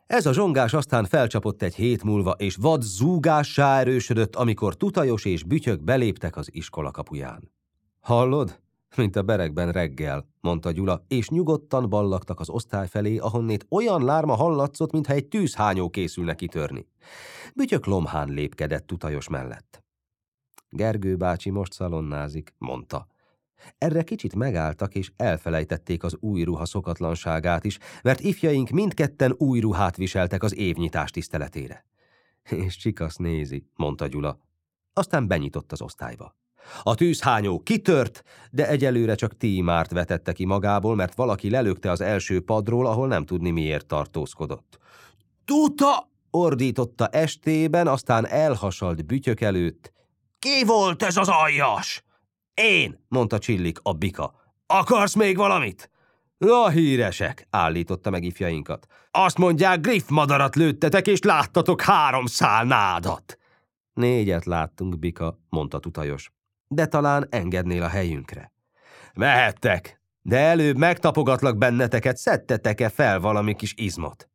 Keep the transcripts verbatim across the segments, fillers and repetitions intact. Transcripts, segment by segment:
Ez a zsongás aztán felcsapott egy hét múlva, és vad zúgássá erősödött, amikor Tutajos és Bütyök beléptek az iskola kapuján. Hallod? Mint a beregben reggel, mondta Gyula, és nyugodtan ballagtak az osztály felé, ahonnét olyan lárma hallatszott, mintha egy tűzhányó készülne kitörni. Bütyök lomhán lépkedett Tutajos mellett. Gergő bácsi most szalonnázik, mondta. Erre kicsit megálltak, és elfelejtették az új ruha szokatlanságát is, mert ifjaink mindketten új ruhát viseltek az évnyitás tiszteletére. És Csikasz nézi, mondta Gyula. Aztán benyitott az osztályba. A tűzhányó kitört, de egyelőre csak Tímárt vetette ki magából, mert valaki lelökte az első padról, ahol nem tudni miért tartózkodott. Tuta! Ordította estében, aztán elhasalt Bütyök előtt. Ki volt ez az aljas? Én, mondta Csillik, a bika. Akarsz még valamit? A híresek, állította meg ifjainkat. Azt mondják, griffmadarat lőttetek, és láttatok három szál nádat. Négyet láttunk, bika, mondta Tutajos. De talán engednél a helyünkre. Mehettek, de előbb megtapogatlak benneteket, szedtetek-e fel valami kis izmot?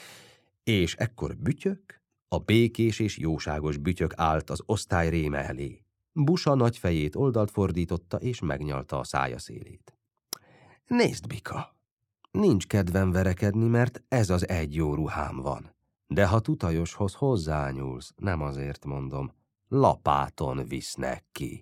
És ekkor Bütyök, a békés és jóságos Bütyök állt az osztály réme elé. Busa nagy fejét oldalt fordította, és megnyalta a szája szélét. Nézd, bika, nincs kedvem verekedni, mert ez az egy jó ruhám van. De ha Tutajoshoz hozzányúlsz, nem azért mondom, lapáton visznek ki.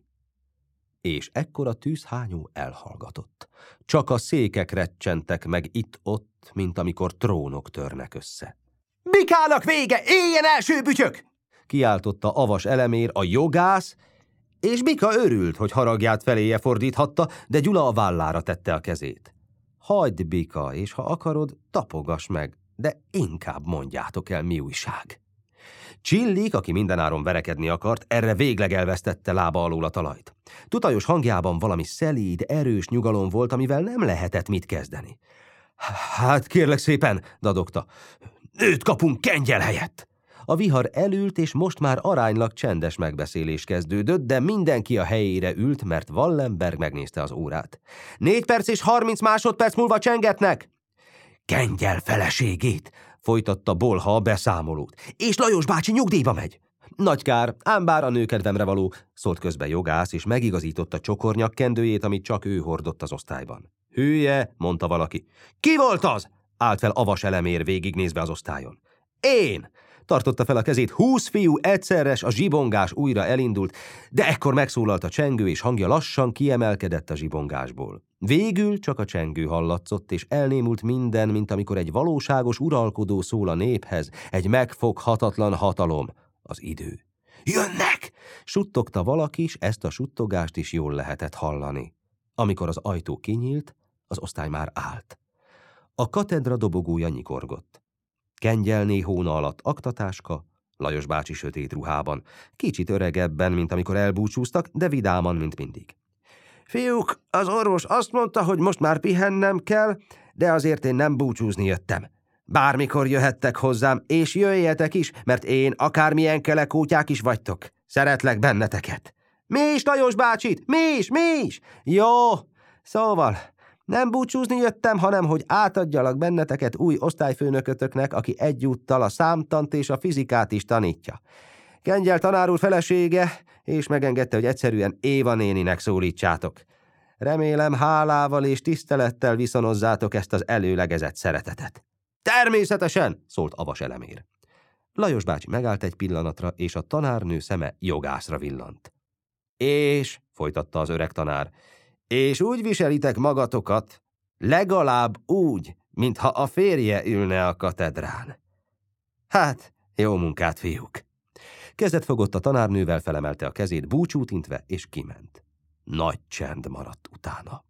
És ekkor a tűzhányó elhallgatott. Csak a székek recsentek meg itt-ott, mint amikor trónok törnek össze. Bikának vége, éljen első Bütyök! Kiáltotta Avas Elemér, a jogász, és Bika örült, hogy haragját feléje fordíthatta, de Gyula a vállára tette a kezét. Hagyd, Bika, és ha akarod, tapogass meg, de inkább mondjátok el, mi újság. Csillik, aki mindenáron verekedni akart, erre végleg elvesztette lába alól a talajt. Tutajos hangjában valami szelíd, erős nyugalom volt, amivel nem lehetett mit kezdeni. Hát kérlek szépen, dadogta, őt kapunk kengyel helyett. A vihar elült, és most már aránylag csendes megbeszélés kezdődött, de mindenki a helyére ült, mert Wallenberg megnézte az órát. Négy perc és harminc másodperc múlva csengetnek! Kengyel feleségét, folytatta Bolha a beszámolót, és Lajos bácsi nyugdíjba megy. Nagy kár, ám bár a nőkedvemre való, szólt közbe jogász, és megigazította csokornyak kendőjét, amit csak ő hordott az osztályban. Hülye, mondta valaki. Ki volt az? Állt fel Avas Elemér végignézve az osztályon. Én! Tartotta fel a kezét, húsz fiú egyszeres, a zsibongás újra elindult, de ekkor megszólalt a csengő, és hangja lassan kiemelkedett a zsibongásból. Végül csak a csengő hallatszott, és elnémult minden, mint amikor egy valóságos uralkodó szól a néphez, egy megfoghatatlan hatalom, az idő. Jönnek! Suttogta valaki, s ezt a suttogást is jól lehetett hallani. Amikor az ajtó kinyílt, az osztály már állt. A katedra dobogója nyikorgott. Kengyelné hóna alatt aktatáska, Lajos bácsi sötét ruhában, kicsit öregebben, mint amikor elbúcsúztak, de vidáman, mint mindig. Fiúk, az orvos azt mondta, hogy most már pihennem kell, de azért én nem búcsúzni jöttem. Bármikor jöhettek hozzám, és jöjjetek is, mert én akármilyen kelekótyák is vagytok. Szeretlek benneteket. Mi is, Lajos bácsit? Mi is, mi is? Jó, szóval... Nem búcsúzni jöttem, hanem hogy átadjalak benneteket új osztályfőnökötöknek, aki egyúttal a számtant és a fizikát is tanítja. Kengyel tanár úr felesége, és megengedte, hogy egyszerűen Éva néninek szólítsátok. Remélem hálával és tisztelettel viszonozzátok ezt az előlegezett szeretetet. Természetesen, szólt Avas Elemér. Lajos bácsi megállt egy pillanatra, és a tanárnő szeme jogászra villant. És, folytatta az öreg tanár, és úgy viselitek magatokat, legalább úgy, mintha a férje ülne a katedrán. Hát, jó munkát, fiúk! Kezet fogott a tanárnővel, felemelte a kezét búcsút intve, és kiment. Nagy csend maradt utána.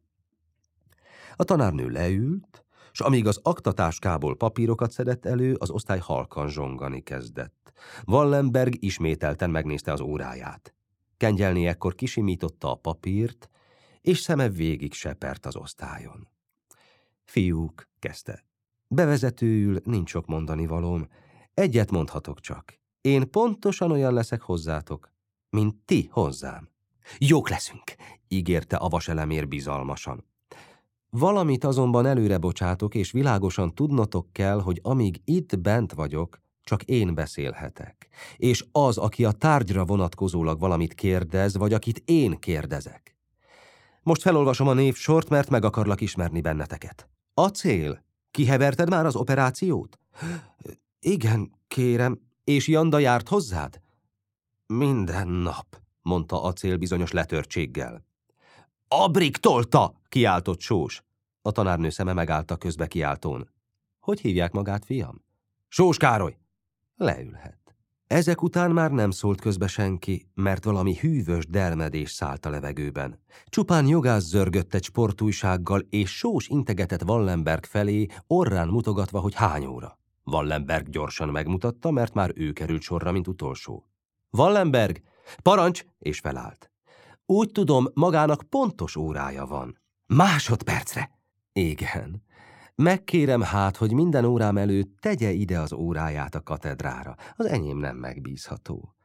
A tanárnő leült, s amíg az aktatáskából papírokat szedett elő, az osztály halkan zsongani kezdett. Wallenberg ismételten megnézte az óráját. Kengyelné ekkor kisimította a papírt, és szeme végig sepert az osztályon. Fiúk, kezdte, bevezetőül nincs sok mondani valóm. Egyet mondhatok csak. Én pontosan olyan leszek hozzátok, mint ti hozzám. Jók leszünk, ígérte Avas Elemér bizalmasan. Valamit azonban előre bocsátok, és világosan tudnotok kell, hogy amíg itt bent vagyok, csak én beszélhetek. És az, aki a tárgyra vonatkozólag valamit kérdez, vagy akit én kérdezek. Most felolvasom a névsort, mert meg akarlak ismerni benneteket. Acél, kiheverted már az operációt? Igen, kérem. És Janda járt hozzád? Minden nap, mondta Acél bizonyos letörtséggel. Abrik tolta, kiáltott Sós. A tanárnő szeme megállt a közbe kiáltón. Hogy hívják magát, fiam? Sós Károly. Leülhet. Ezek után már nem szólt közbe senki, mert valami hűvös dermedés szállt a levegőben. Csupán jogász zörgött egy sportújsággal, és Sós integetett Wallenberg felé, orrán mutogatva, hogy hány óra. Wallenberg gyorsan megmutatta, mert már ő került sorra, mint utolsó. Wallenberg, parancs, és felállt. Úgy tudom, magának pontos órája van. Másodpercre. Igen. Megkérem hát, hogy minden órám előtt tegye ide az óráját a katedrára. Az enyém nem megbízható.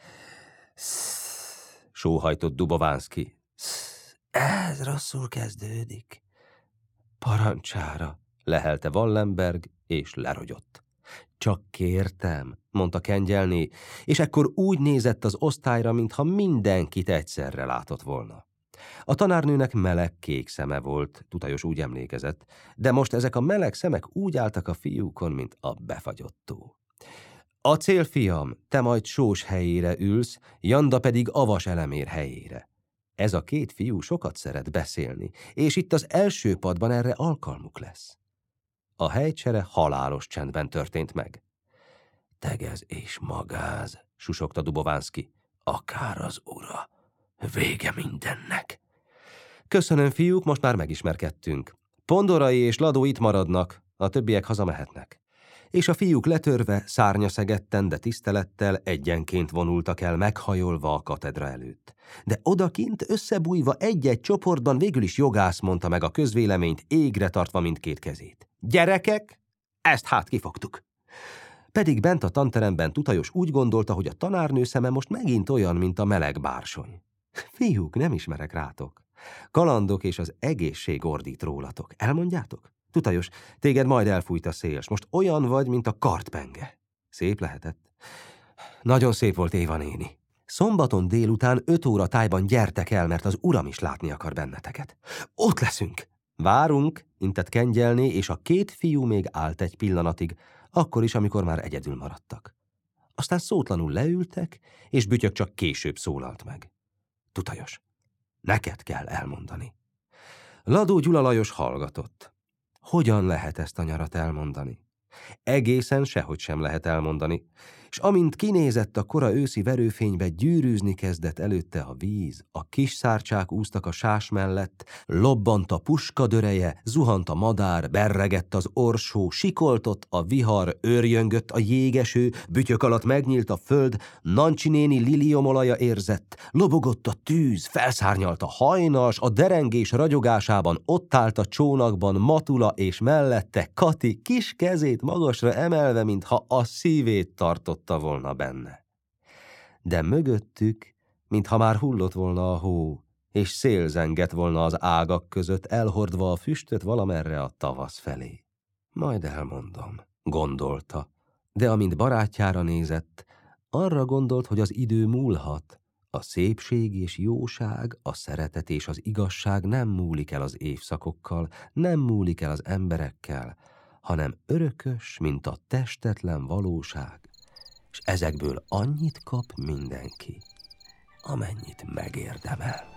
Szsz, sóhajtott Dubovánszky. Szsz, ez rosszul kezdődik. Parancsára, lehelte Wallenberg, és lerogyott. Csak kértem, mondta Kengyelné, és ekkor úgy nézett az osztályra, mintha mindenkit egyszerre látott volna. A tanárnőnek meleg kék szeme volt, Tutajos úgy emlékezett, de most ezek a meleg szemek úgy álltak a fiúkon, mint a befagyottó. Acél, fiam, te majd Sós helyére ülsz, Janda pedig Avas Elemér helyére. Ez a két fiú sokat szeret beszélni, és itt az első padban erre alkalmuk lesz. A helycsere halálos csendben történt meg. Tegez és magáz, susogta Dubovánszky. Akár az ura. Vége mindennek. Köszönöm, fiúk, most már megismerkedtünk. Pondorai és Ladó itt maradnak, a többiek hazamehetnek. És a fiúk letörve, szárnyaszegetten, de tisztelettel egyenként vonultak el meghajolva a katedra előtt. De odakint összebújva egy-egy csoportban végül is jogász mondta meg a közvéleményt, égre tartva mindkét kezét. Gyerekek, ezt hát kifogtuk. Pedig bent a tanteremben Tutajos úgy gondolta, hogy a tanárnő szeme most megint olyan, mint a meleg bársony. Fiúk, nem ismerek rátok. Kalandok és az egészség ordít rólatok. Elmondjátok? Tutajos, téged majd elfújt a szél, most olyan vagy, mint a kartpenge. Szép lehetett. Nagyon szép volt Éva néni. Szombaton délután öt óra tájban gyertek el, mert az uram is látni akar benneteket. Ott leszünk. Várunk, intett Kengyelné, és a két fiú még állt egy pillanatig, akkor is, amikor már egyedül maradtak. Aztán szótlanul leültek, és Bütyök csak később szólalt meg. Tutajos, neked kell elmondani. Ladó Gyula Lajos hallgatott. Hogyan lehet ezt a nyarat elmondani? Egészen sehogy sem lehet elmondani, és amint kinézett a kora őszi verőfénybe, gyűrűzni kezdett előtte a víz, a kis szárcsák úsztak a sás mellett, lobbant a puska döreje, zuhant a madár, berregett az orsó, sikoltott a vihar, őrjöngött a jégeső, Bütyök alatt megnyílt a föld, Nancsi néni liliomolaja érzett, lobogott a tűz, felszárnyalt a hajnas, a derengés ragyogásában ott állt a csónakban Matula, és mellette Kati kis kezét magasra emelve, mintha a szívét tartotta volna benne. De mögöttük, mintha már hullott volna a hó, és szél zengett volna az ágak között, elhordva a füstöt valamerre a tavasz felé. Majd elmondom, gondolta, de amint barátjára nézett, arra gondolt, hogy az idő múlhat. A szépség és jóság, a szeretet és az igazság nem múlik el az évszakokkal, nem múlik el az emberekkel, hanem örökös, mint a testetlen valóság, és ezekből annyit kap mindenki, amennyit megérdemel.